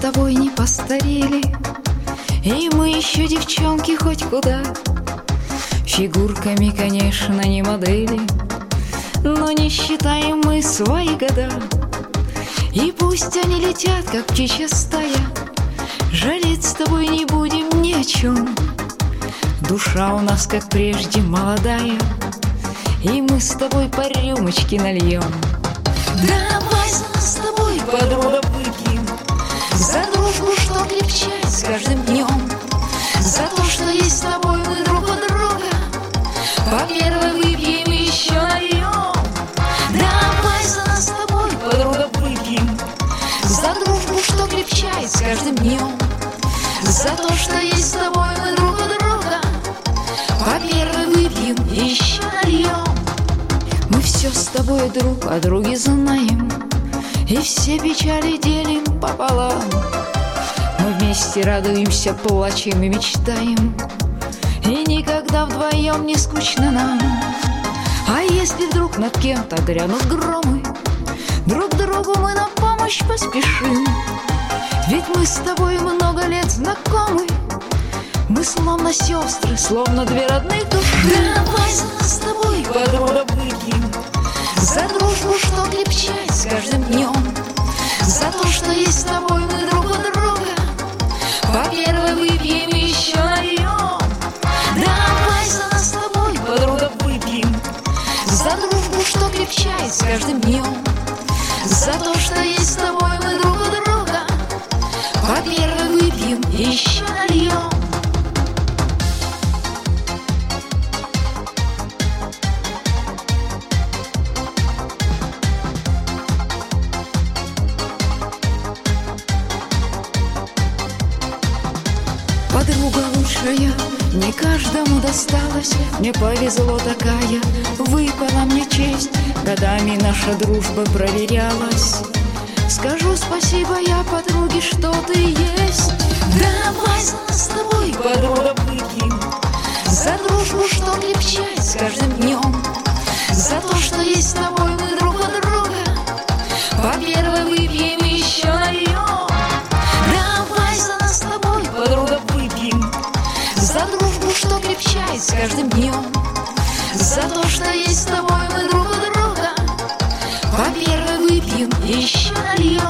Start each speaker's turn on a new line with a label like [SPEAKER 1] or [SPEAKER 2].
[SPEAKER 1] тобой не постарели, и мы еще девчонки хоть куда. Фигурками, конечно, не модели, но не считаем мы свои года. И пусть они летят, как птичья стая, жалеть с тобой не будем ни о чем. Душа у нас, как прежде, молодая, и мы с тобой по рюмочке нальем. Давай за нас с тобой, подруга, выпьем за дружбу, что крепчает с каждым днем, за то, что есть с тобой мы друг у друга. По первой выпьем и еще нальем. Давай за нас с тобой, подруга, выпьем за дружбу, что крепчает с каждым днем, за то, что есть с тобой мы друг у друга. По первой выпьем и еще нальем. Мы все с тобой друг о друге знаем, и все печали делим пополам. Мы вместе радуемся, плачем и мечтаем, и никогда вдвоем не скучно нам. А если вдруг над кем-то грянут громы, друг другу мы на помощь поспешим. Ведь мы с тобой много лет знакомы, мы словно сестры, словно две родных души. Давай за нас с тобой, подруга, выпьем за дружбу, что крепчает с каждым днем, за то, что есть с тобой мы друг у друга. По первой выпьем и еще нальем. Давай за нас с тобой, подруга, выпьем за дружбу, что крепчает с каждым днем, за то, что есть с тобой мы друг у друга. По первой выпьем и еще нальем. Подруга лучшая, не каждому досталась, мне повезло такая, выпала мне честь, годами наша дружба проверялась. Скажу спасибо я подруге, что ты есть. Давай за нас с тобой, подруга, выпьем за дружбу, что крепчает с каждым днем, за то, что есть с тобой мы друг у друга. По первой выпьем и еще нальем. Давай за нас с тобой, подруга, выпьем за дружбу, что крепчает с каждым днем, за то, что есть с тобой мы друг у друга. По первой выпьем и еще нальем.